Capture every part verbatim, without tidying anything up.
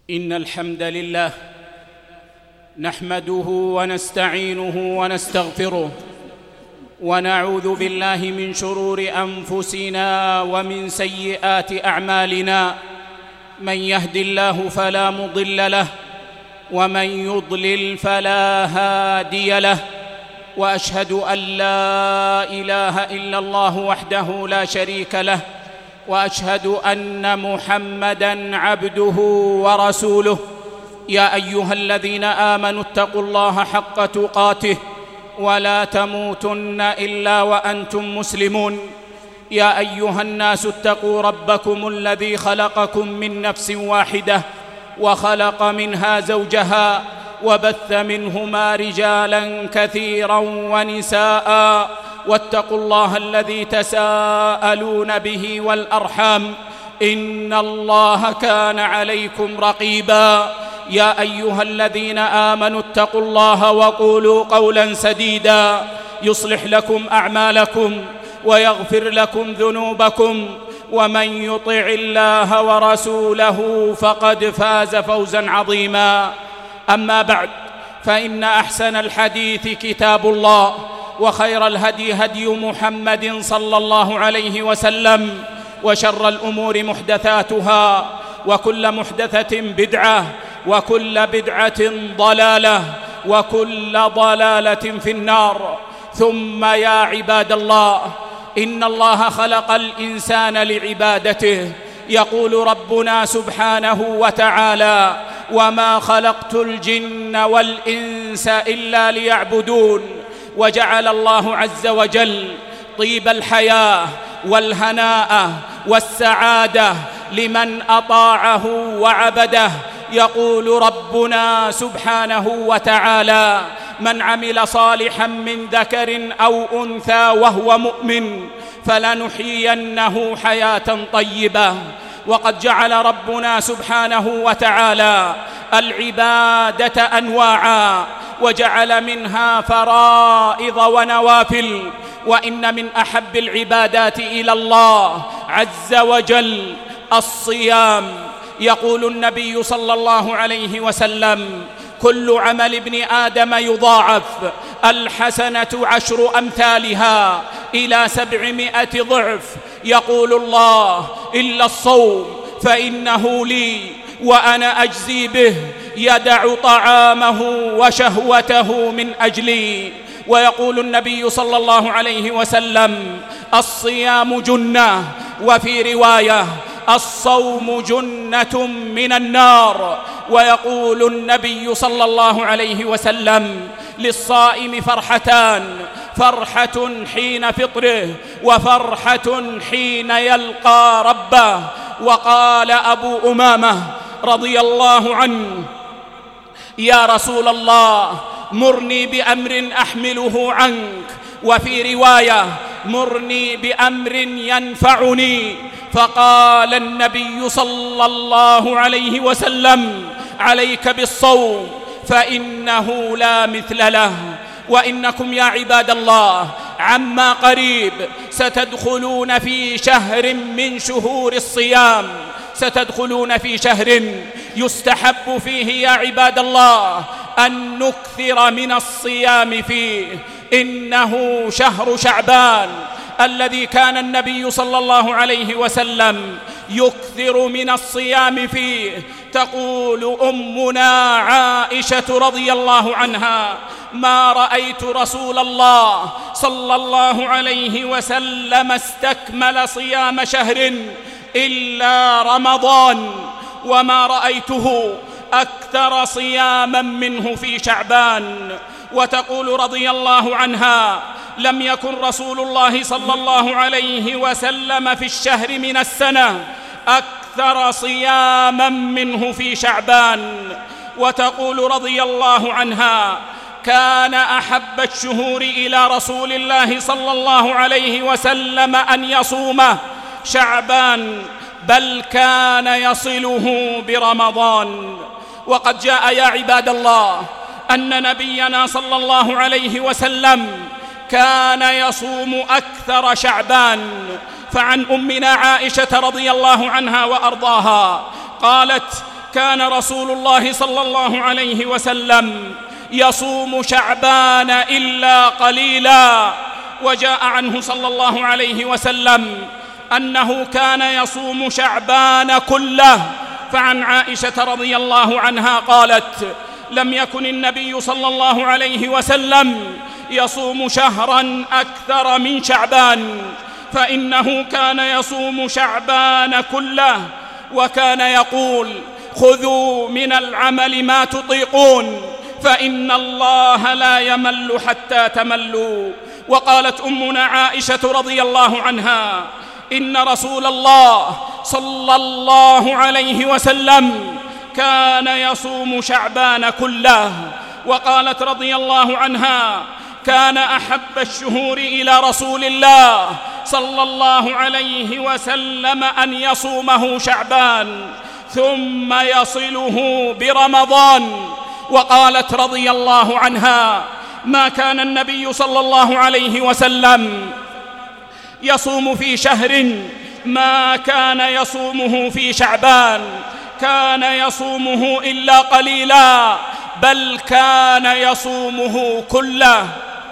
إن الحمد لله نحمده ونستعينه ونستغفره ونعوذ بالله من شرور أنفسنا ومن سيئات أعمالنا. من يهد الله فلا مضل له ومن يضلل فلا هادي له، وأشهد أن لا إله إلا الله وحده لا شريك له، وأشهد أن محمدًا عبده ورسوله. يا أيها الذين آمنوا اتقوا الله حق تقاته ولا تموتن إلا وأنتم مسلمون. يا أيها الناس اتقوا ربكم الذي خلقكم من نفس واحدة وخلق منها زوجها وبث منهما رجالاً كثيراً ونساءً، واتقوا الله الذي تساءلون به والأرحام إن الله كان عليكم رقيباً. يا أيها الذين آمنوا اتقوا الله وقولوا قولاً سديداً يصلح لكم أعمالكم ويغفر لكم ذنوبكم، ومن يطع الله ورسوله فقد فاز فوزاً عظيماً. أما بعد، فإن أحسن الحديث كتاب الله، وخير الهدي هدي محمد صلى الله عليه وسلم، وشر الأمور محدثاتها، وكل محدثة بدعة، وكل بدعة ضلالة، وكل ضلالة في النار. ثم يا عباد الله، إن الله خلق الإنسان لعبادته. يقول ربنا سبحانه وتعالى: وما خلقت الجن والإنس إلا ليعبدون. وجعل الله عز وجل طيب الحياة والهناء والسعادة لمن أطاعه وعبده. يقول ربنا سبحانه وتعالى: من عمل صالحا من ذكر أو أنثى وهو مؤمن فلنحيينه حياة طيبة. وقد جعل ربنا سبحانه وتعالى العبادة أنواعا، وجعل منها فرائض ونوافل. وإن من أحب العبادات إلى الله عز وجل الصيام. يقول النبي صلى الله عليه وسلم: كل عمل ابن آدم يضاعف، الحسنة عشر أمثالها إلى سبعمائة ضعف. يقول الله: إلا الصوم فإنه لي وأنا أجزي به، يدع طعامه وشهوته من أجلي. ويقول النبي صلى الله عليه وسلم: الصيام جنة، وفي رواية: الصوم جنة من النار. ويقول النبي صلى الله عليه وسلم: للصائم فرحتان، فرحة حين فطره، وفرحة حين يلقى ربه. وقال أبو أمامة رضي الله عنه: يا رسول الله، مرني بأمر أحمله عنك. وفي رواية: مرني بأمر ينفعني. فقال النبي صلى الله عليه وسلم: عليك بالصوم فإنه لا مثل له. وإنكم يا عباد الله عما قريب ستدخلون في شهر من شهور الصيام، ستدخلون في شهر يستحب فيه يا عباد الله أن نكثر من الصيام فيه. إنه شهر شعبان الذي كان النبي صلى الله عليه وسلم يكثر من الصيام فيه. تقول أمنا عائشة رضي الله عنها: ما رأيت رسول الله صلى الله عليه وسلم استكمل صيام شهر إلا رمضان، وما رأيته أكثر صياما منه في شعبان. وتقول رضي الله عنها: لم يكن رسول الله صلى الله عليه وسلم في الشهر من السنة أكثر صياما منه في شعبان. وتقول رضي الله عنها: كان أحب الشهور إلى رسول الله صلى الله عليه وسلم أن يصومه شعبان، بل كان يصله برمضان. وقد جاء يا عباد الله أن نبينا صلى الله عليه وسلم كان يصوم أكثر شعبان. فعن أمنا عائشة رضي الله عنها وأرضاها قالت: كان رسول الله صلى الله عليه وسلم يصوم شعبان إلا قليلا. وجاء عنه صلى الله عليه وسلم أنه كان يصوم شعبان كله. فعن عائشة رضي الله عنها قالت: لم يكن النبي صلى الله عليه وسلم يصوم شهرا أكثر من شعبان، فإنه كان يصوم شعبان كله، وكان يقول: خذوا من العمل ما تطيقون فإن الله لا يمل حتى تملوا. وقالت أمنا عائشة رضي الله عنها: إن رسول الله صلى الله عليه وسلم كان يصوم شعبان كله. وقالت رضي الله عنها: كان أحب الشهور إلى رسول الله صلى الله عليه وسلم أن يصومه شعبان ثم يصله برمضان. وقالت رضي الله عنها: ما كان النبي صلى الله عليه وسلم يصوم في شهر ما كان يصومه في شعبان، كان يصومه إلا قليلا، بل كان يصومه كله.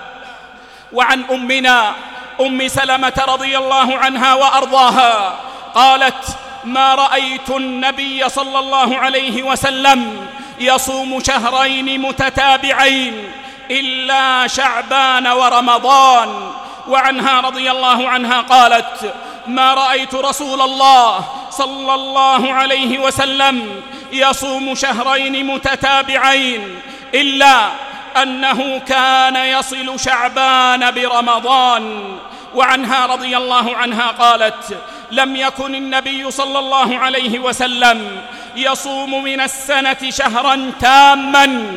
وعن أمنا أم سلمة رضي الله عنها وأرضاها قالت: ما رأيت النبي صلى الله عليه وسلم يصوم شهرين متتابعين إلا شعبان ورمضان. وعنها رضي الله عنها قالت: ما رأيت رسول الله صلى الله عليه وسلم يصوم شهرين متتابعين إلا أنه كان يصل شعبان برمضان. وعنها رضي الله عنها قالت: لم يكن النبي صلى الله عليه وسلم يصوم من السنة شهرا تاما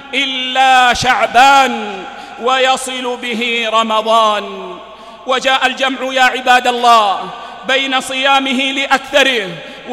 إلا شعبان ويصل به رمضان. وجاء الجمع يا عباد الله بين صيامه لأكثره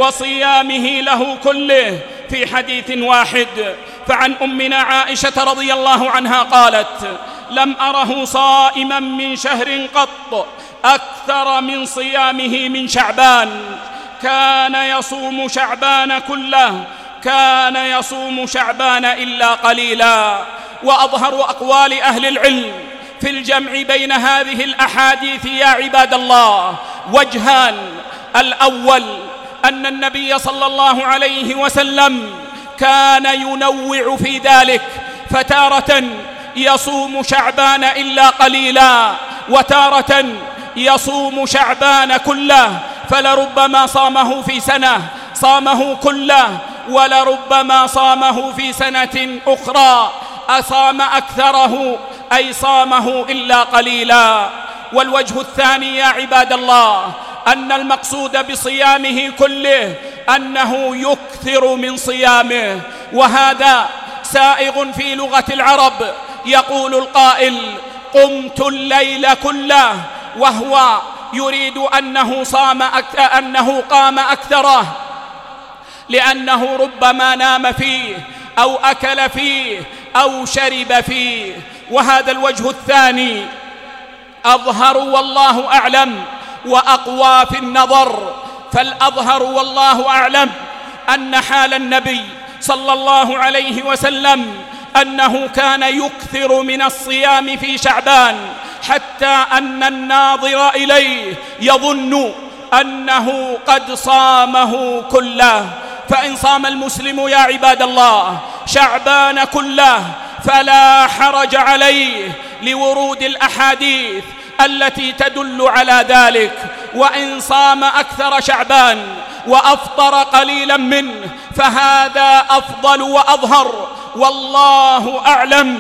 وصيامه له كله في حديث واحد. فعن أمنا عائشة رضي الله عنها قالت: لم أره صائما من شهر قط أكثر من صيامه من شعبان، كان يصوم شعبان كله، كان يصوم شعبان إلا قليلا. وأظهر أقوال أهل العلم في الجمع بين هذه الأحاديث يا عباد الله وجهان: الأول أن النبي صلى الله عليه وسلم كان ينوع في ذلك، فتارة يصوم شعبان إلا قليلا، وتارة يصوم شعبان كله، فلربما صامه في سنة صامه كله، ولربما صامه في سنة أخرى أصام أكثره أي صامه إلا قليلا. والوجه الثاني يا عباد الله أن المقصود بصيامه كله أنه يكثر من صيامه، وهذا سائغ في لغة العرب. يقول القائل: قمت الليل كله، وهو يريد أنه صام أكثر، أنه قام أكثره، لأنه ربما نام فيه أو أكل فيه أو شرب فيه. وهذا الوجه الثاني أظهر والله أعلم وأقوى في النظر. فالأظهر والله أعلم أن حال النبي صلى الله عليه وسلم أنه كان يكثر من الصيام في شعبان، حتى أن الناظر إليه يظن أنه قد صامه كله. فإن صام المسلم يا عباد الله شعبان كله فلا حرج عليه لورود الأحاديث التي تدل على ذلك. وإن صام أكثر شعبان وأفطر قليلا منه فهذا أفضل وأظهر والله أعلم.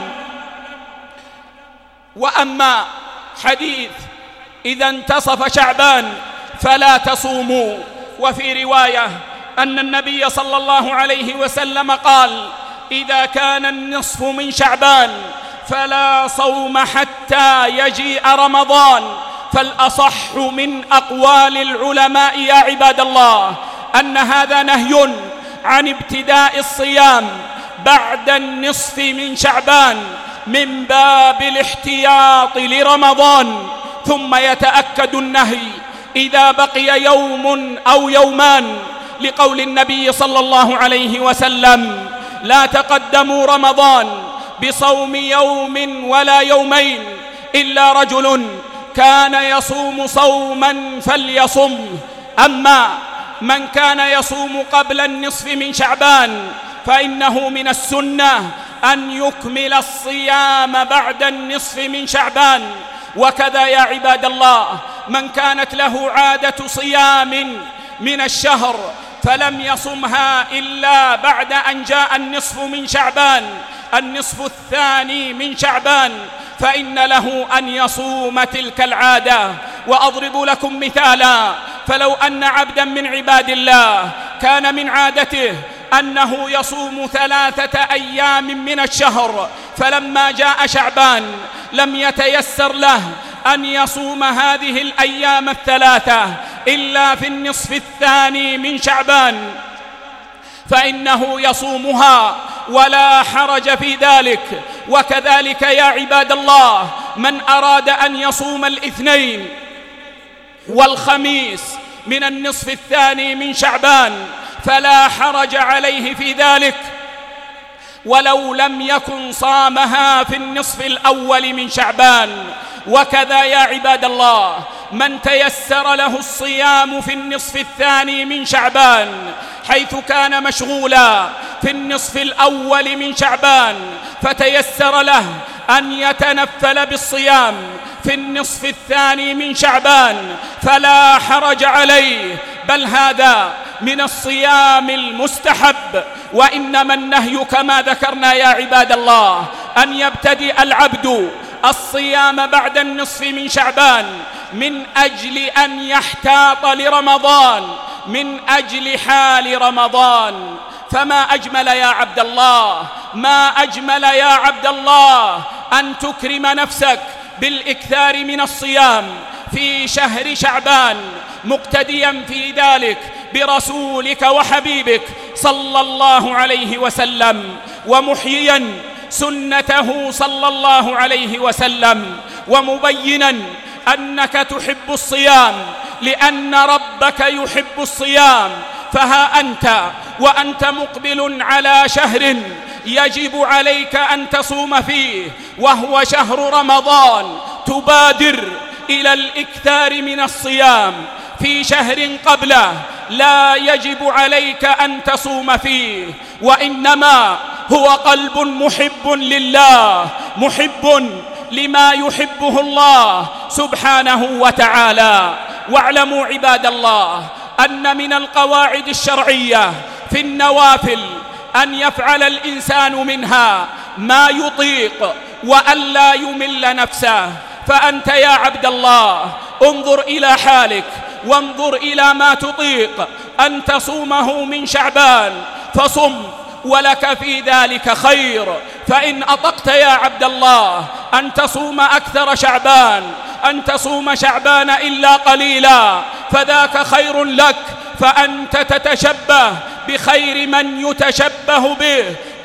وأما حديث إذا انتصف شعبان فلا تصوموا، وفي رواية أن النبي صلى الله عليه وسلم قال: إذا كان النصف من شعبان فلا صوم حتى يجيء رمضان. فالأصح من أقوال العلماء يا عباد الله أن هذا نهي عن ابتداء الصيام بعد النصف من شعبان من باب الاحتياط لرمضان، ثم يتأكد النهي إذا بقي يوم أو يومان لقول النبي صلى الله عليه وسلم: لا تقدموا رمضان بصوم يوم ولا يومين إلا رجل كان يصوم صوما فليصم. أما من كان يصوم قبل النصف من شعبان فإنه من السنة أن يكمل الصيام بعد النصف من شعبان. وكذا يا عباد الله، من كانت له عادة صيام من الشهر فلم يصمها إلا بعد أن جاء النصف من شعبان، النصف الثاني من شعبان، فإن له أن يصوم تلك العادة. وأضرب لكم مثالا: فلو أن عبدا من عباد الله كان من عادته أنه يصوم ثلاثة أيام من الشهر، فلما جاء شعبان لم يتيسر له أن يصوم هذه الأيام الثلاثة إلا في النصف الثاني من شعبان، فإنه يصومها ولا حرج في ذلك. وكذلك يا عباد الله، من أراد أن يصوم الاثنين والخميس من النصف الثاني من شعبان فلا حرج عليه في ذلك ولو لم يكن صامها في النصف الأول من شعبان. وكذا يا عباد الله، من تيسر له الصيام في النصف الثاني من شعبان حيث كان مشغولا في النصف الأول من شعبان فتيسر له أن يتنفل بالصيام في النصف الثاني من شعبان فلا حرج عليه، بل هذا من الصيام المستحب. وإنما النهي كما ذكرنا يا عباد الله أن يبتدئ العبد الصيام بعد النصف من شعبان من أجل أن يحتاط لرمضان، من أجل حال رمضان. فما أجمل يا عبد الله، ما أجمل يا عبد الله أن تكرم نفسك بالإكثار من الصيام في شهر شعبان، مقتديا في ذلك برسولك وحبيبك صلى الله عليه وسلم، ومحييا سنته صلى الله عليه وسلم، ومبينا أنك تحب الصيام لأن ربك يحب الصيام. فها أنت وأنت مقبل على شهر يجب عليك أن تصوم فيه وهو شهر رمضان، تبادر إلى الإكثار من الصيام في شهر قبله لا يجب عليك أن تصوم فيه، وإنما هو قلب محب لله، محب لما يحبه الله سبحانه وتعالى. واعلموا عباد الله أن من القواعد الشرعية في النوافل أن يفعل الإنسان منها ما يطيق وألا يمل نفسه. فأنت يا عبد الله انظر إلى حالك وانظر إلى ما تطيق أن تصومه من شعبان فصم، ولك في ذلك خير. فإن أطقت يا عبد الله أن تصوم أكثر شعبان، أن تصوم شعبان إلا قليلا، فذاك خير لك، فأنت تتشبه بخير من يتشبه به،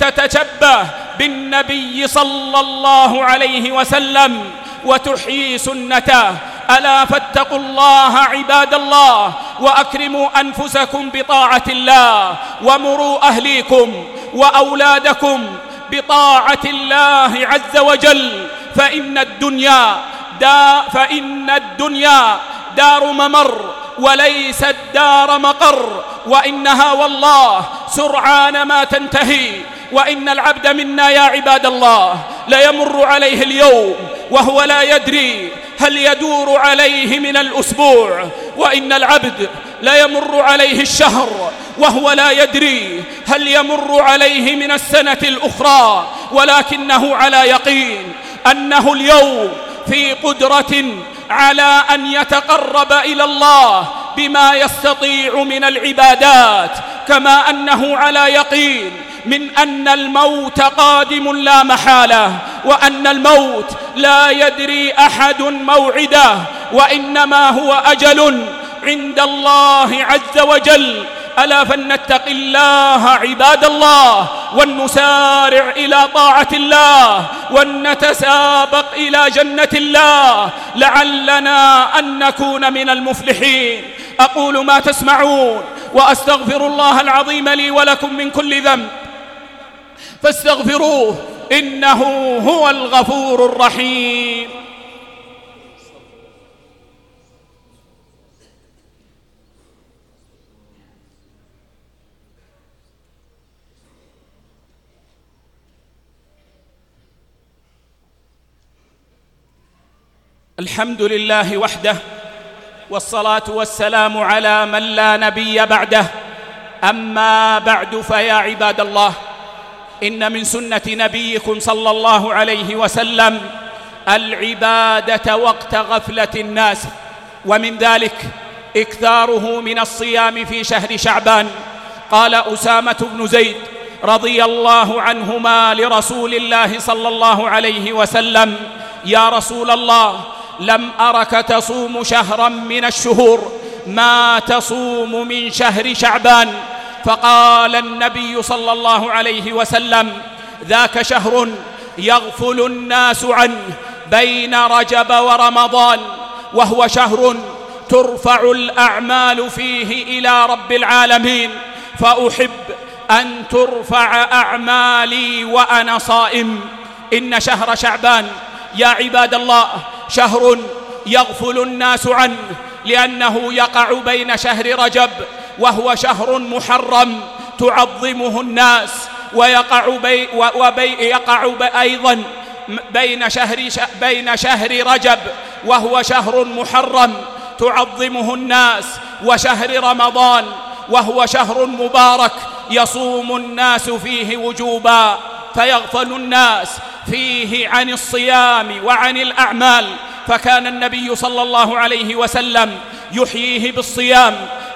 تتشبه بالنبي صلى الله عليه وسلم وتحيي سنته. ألا فاتقوا الله عباد الله، وأكرموا أنفسكم بطاعة الله، ومروا أهليكم وأولادكم بطاعة الله عز وجل. فإن الدنيا دا فإن الدنيا دار ممر وليست دار مقر، وإنها والله سرعان ما تنتهي. وإن العبد منا يا عباد الله ليمر عليه اليوم وهو لا يدري هل يدور عليه من الأسبوع، وإن العبد ليمر عليه الشهر وهو لا يدري هل يمر عليه من السنة الأخرى، ولكنه على يقين أنه اليوم في قدرة على أن يتقرب إلى الله بما يستطيع من العبادات، كما أنه على يقين من أن الموت قادم لا محالة، وأن الموت لا يدري أحد موعده، وإنما هو أجل عند الله عز وجل. ألا فلنتق الله عباد الله، ولنسارع إلى طاعة الله، ولنتسابق إلى جنة الله، لعلنا أن نكون من المفلحين. أقول ما تسمعون وأستغفر الله العظيم لي ولكم من كل ذنب فاستغفروه إنه هو الغفور الرحيم. الحمد لله وحده، والصلاة والسلام على من لا نبي بعده. أما بعد، فيا عباد الله، إن من سنة نبيكم صلى الله عليه وسلم العبادة وقت غفلة الناس، ومن ذلك إكثاره من الصيام في شهر شعبان. قال أسامة بن زيد رضي الله عنهما لرسول الله صلى الله عليه وسلم: يا رسول الله، لم أرك تصوم شهرا من الشهور ما تصوم من شهر شعبان. فقال النبي صلى الله عليه وسلم: ذاك شهر يغفل الناس عنه بين رجب ورمضان، وهو شهر ترفع الأعمال فيه إلى رب العالمين، فأحب أن ترفع أعمالي وأنا صائم. إن شهر شعبان يا عباد الله شهر يغفل الناس عنه، لأنه يقع بين شهر رجب وهو شهر محرم تعظمه الناس، ويقع بي وبي يقع أيضا بين شهر بين شهر رجب وهو شهر محرم تعظمه الناس، وشهر رمضان وهو شهر مبارك يصوم الناس فيه وجوبا، فيغفل الناس فيه عن الصيام وعن الأعمال. فكان النبي صلى الله عليه وسلم يحييه بالصيام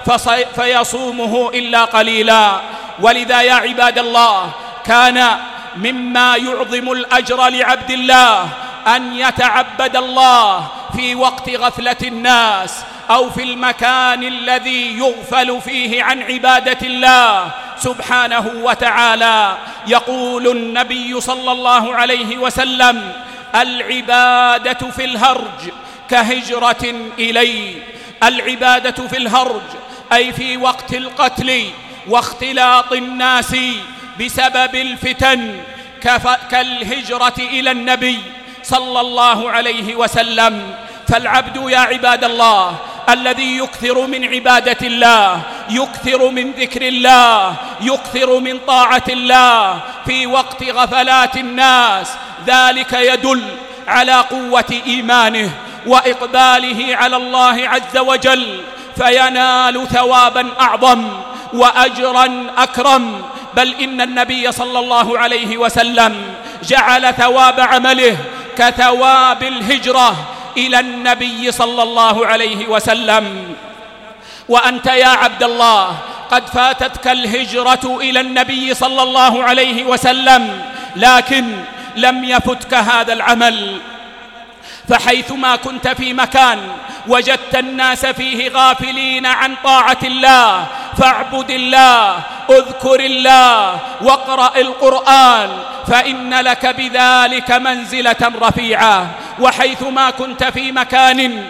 فيصومه إلا قليلا. ولذا يا عباد الله، كان مما يعظم الأجر لعبد الله أن يتعبد الله في وقت غفلة الناس، أو في المكان الذي يغفل فيه عن عبادة الله سبحانه وتعالى. يقول النبي صلى الله عليه وسلم: العبادة في الهرج كهجرة إلي. العبادة في الهرج أي في وقت القتل واختلاط الناس بسبب الفتن كالهجرة إلى النبي صلى الله عليه وسلم. فالعبد يا عباد الله الذي يكثر من عبادة الله، يكثر من ذكر الله، يكثر من طاعة الله في وقت غفلات الناس، ذلك يدل على قوة إيمانه وإقباله على الله عز وجل، فينال ثوابا أعظم وأجرا أكرم. بل إن النبي صلى الله عليه وسلم جعل ثواب عمله كثواب الهجرة إلى النبي صلى الله عليه وسلم. وأنت يا عبد الله قد فاتتك الهجرة إلى النبي صلى الله عليه وسلم، لكن لم يفتك هذا العمل. فحيثما كنت في مكان وجدت الناس فيه غافلين عن طاعة الله، فاعبد الله، اذكر الله، واقرأ القرآن، فإن لك بذلك منزلة رفيعة. وحيثما كنت في مكان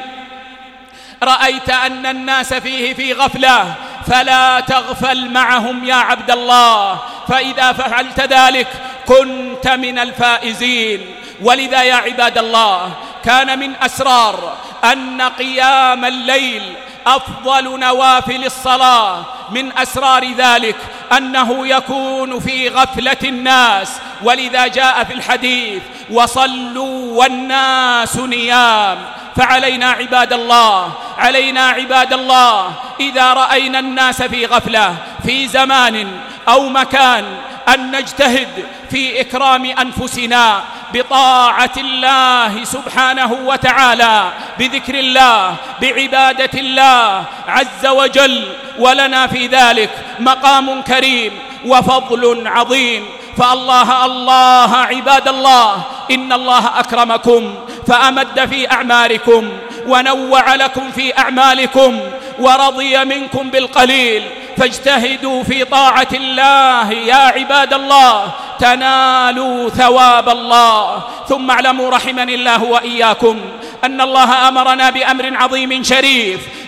رأيت أن الناس فيه في غفلة، فلا تغفل معهم يا عبد الله، فإذا فعلت ذلك كنت من الفائزين. ولذا يا عباد الله كان من أسرار أن قيام الليل أفضل نوافل الصلاة، من أسرار ذلك أنه يكون في غفلة الناس. ولذا جاء في الحديث: وصلوا والناس نيام. فعلينا عباد الله علينا عباد الله إذا رأينا الناس في غفلة في زمان أو مكان أن نجتهد في إكرام أنفسنا بطاعة الله سبحانه وتعالى، بذكر الله، بعبادة الله عز وجل. ولنا في ذلك مقام كريم وفضل عظيم. فالله الله عباد الله، إن الله أكرمكم فأمد في أعماركم ونوع لكم في أعمالكم ورضي منكم بالقليل، فاجتهدوا في طاعة الله يا عباد الله تنالوا ثواب الله. ثم اعلموا رحمني الله وإياكم أن الله أمرنا بأمر عظيم شريف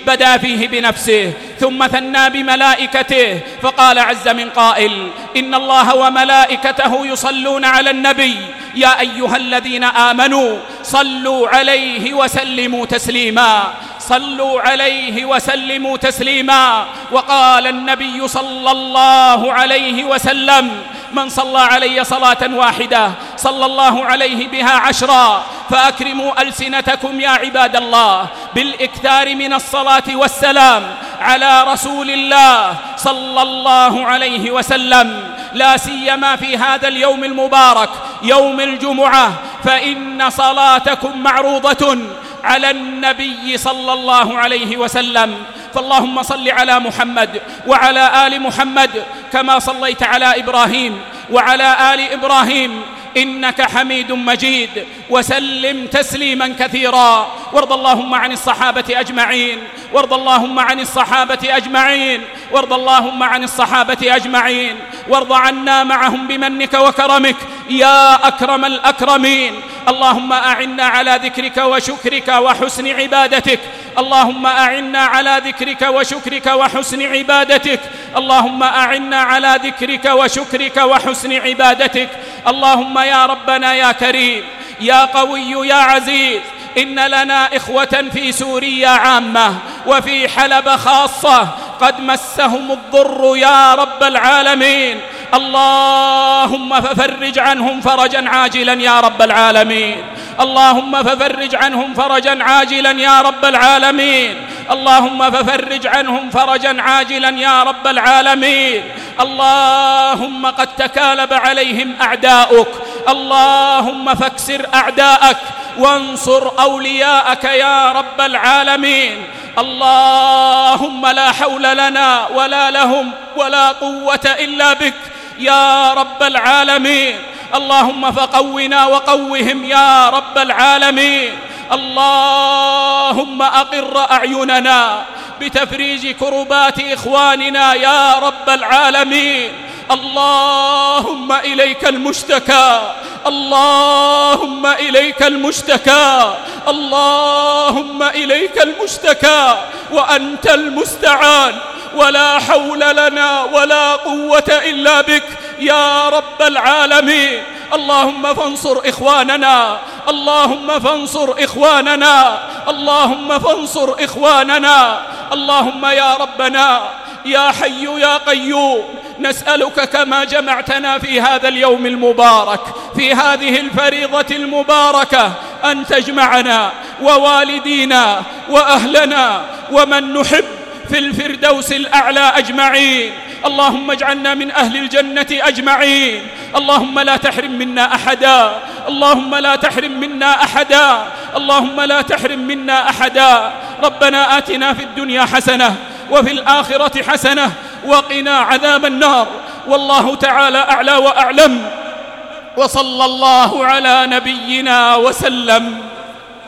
بدأ فيه بنفسه ثم ثنى بملائكته، فقال عز من قائل: إن الله وملائكته يصلون على النبي يا أيها الذين آمنوا صلوا عليه وسلموا تسليما، صلوا عليه وسلموا تسليما. وقال النبي صلى الله عليه وسلم: من صلى علي صلاة واحدة صلى الله عليه بها عشرا. فأكرموا ألسنتكم يا عباد الله بالإكثار من الصلاة والسلام على رسول الله صلى الله عليه وسلم، لا سيما في هذا اليوم المبارك يوم الجمعة، فإن صلاتكم معروضة على النبي صلى الله عليه وسلم. فاللهم صل على محمد وعلى آل محمد كما صليت على إبراهيم وعلى آل إبراهيم إنك حميد مجيد، وسلم تسليما كثيرا. وارض اللهم عن الصحابة أجمعين، وارض اللهم عن الصحابة أجمعين، وارض اللهم عن الصحابة أجمعين، وارض عنا معهم بمنك وكرمك يا أكرم الأكرمين. اللهم أعنا على ذكرك وشكرك وحسن عبادتك، اللهم أعنا على ذكرك وشكرك وحسن عبادتك، اللهم أعنا على ذكرك وشكرك وحسن عبادتك. اللهم يا ربنا يا كريم يا قوي يا عزيز، إن لنا إخوة في سوريا عامة وفي حلب خاصة قد مسهم الضر يا رب العالمين، اللهم ففرج عنهم فرجا عاجلا يا رب العالمين، اللهم ففرج عنهم فرجا عاجلا يا رب العالمين، اللهم ففرج عنهم فرجا عاجلا يا رب العالمين. اللهم قد تكالب عليهم أعداؤك، اللهم فاكسر أعداءك وانصر أولياءك يا رب العالمين. اللهم لا حول لنا ولا لهم ولا قوة إلا بك يا رب العالمين. اللهم فقونا وقوهم يا رب العالمين. اللهم أقر أعيننا بتفريج كربات إخواننا يا رب العالمين. اللهم إليك المشتكى، اللهم إليك المشتكى، اللهم إليك المشتكى وأنت المستعان، ولا حول لنا ولا قوة إلا بك يا رب العالمين. اللهم فانصر إخواننا، اللهم فانصر إخواننا، اللهم فانصر إخواننا. اللهم يا ربنا يا حي يا قيوم، نسألك كما جمعتنا في هذا اليوم المبارك في هذه الفريضة المباركة أن تجمعنا ووالدينا وأهلنا ومن نحب في الفردوس الأعلى أجمعين. اللهم اجعلنا من أهل الجنة أجمعين. اللهم لا تحرم منا أحدا، اللهم لا تحرم منا أحدا، اللهم لا تحرم منا أحدا. ربنا آتنا في الدنيا حسنة وفي الآخرة حسنة وقنا عذاب النار. والله تعالى أعلى وأعلم، وصلى الله على نبينا وسلم.